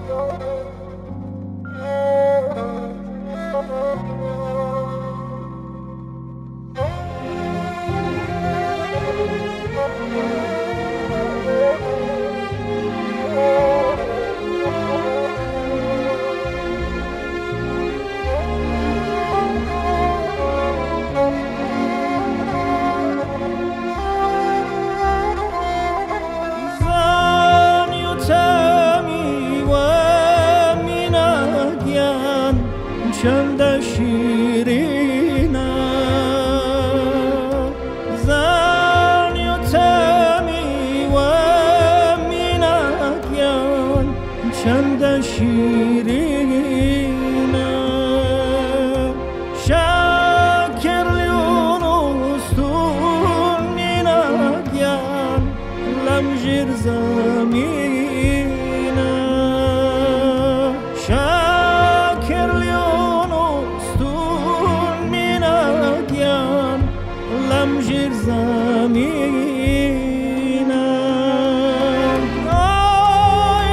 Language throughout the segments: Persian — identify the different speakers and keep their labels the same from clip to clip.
Speaker 1: چند شیرینه زنی و تمی و مینگیان چند شیرینه شکرلیون استون مینگیان لمجیر زمینه لمجیر زمینه آی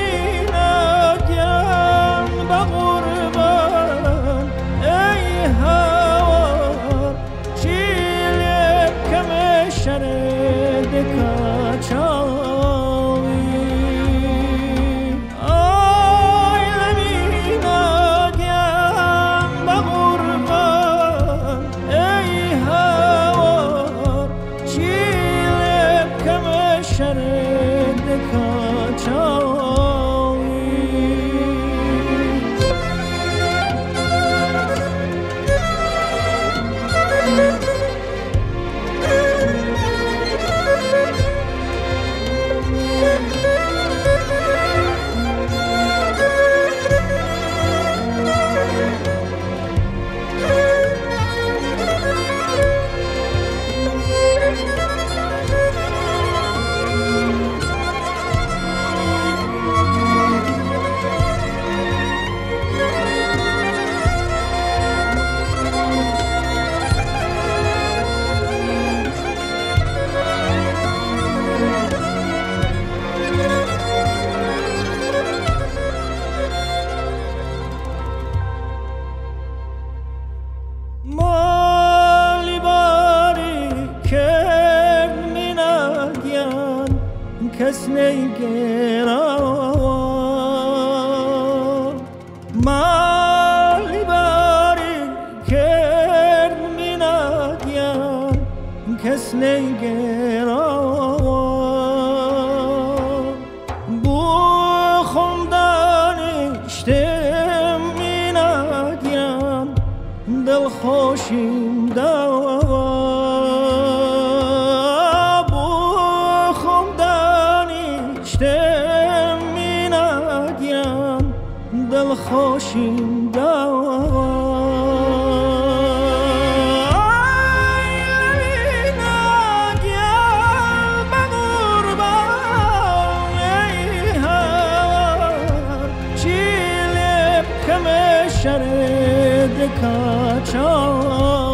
Speaker 1: لمینگیم به غربان ای هوا چیلب کم شرد کچاوی آی لمینگیم به غربان ای شرد کچاوی مالی باری کرد مینگیان کس نیگران مالی باری کرد مینگیان کس نیگران بو خوندانشتم مینگیان دل خوشیم دوا بو خوندانشتم مینگیان دل خوشیم دوا شرد کچاوی